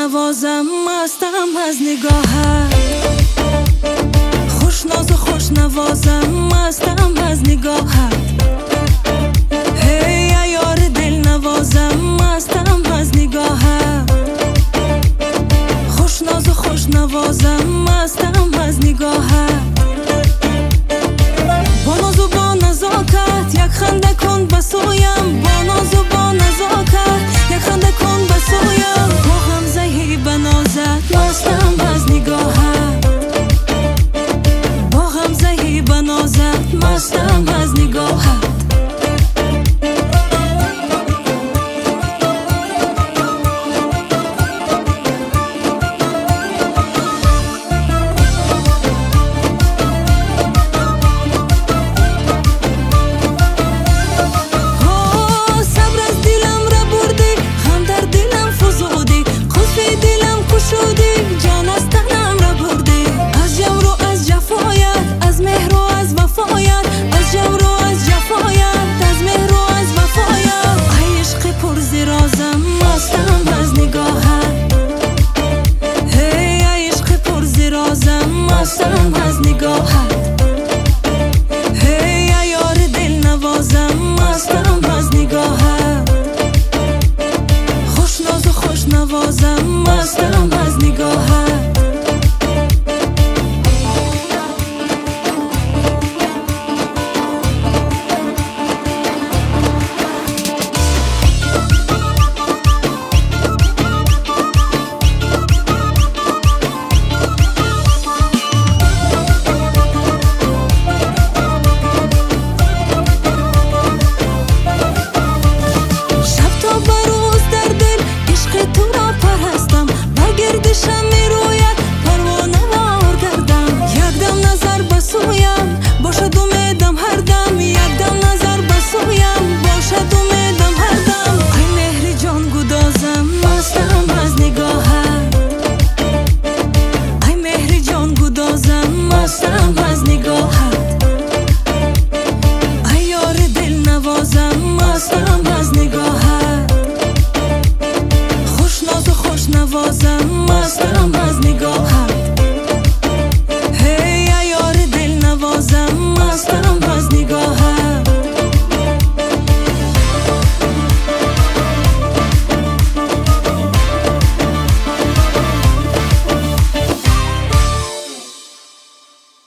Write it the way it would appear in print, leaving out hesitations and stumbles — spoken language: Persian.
نوازم مستم از نگاهت خوش ناز و خوش نوازم مستم از نگاهت هی یار دل نوازم مستم از نگاهت خوش ناز و خوش نوازم مستم از نگاهت با ناز و با نزاکت یک خنده کن بسویم با ناز و با نزاکت یک خنده کن بسویم با هم زهی بنازت مستم از نگاهت با هم زهی بنازت مستم از نگاهت مستم از نگاهت هی یار دل نوازم مستم از نگاهت خوش ناز و خوش نوازم مستم از نگاهت مستم از نگاهت ای یار دل نوازم مستم از نگاهت خوش ناز و خوش نوازم مستم از نگاهت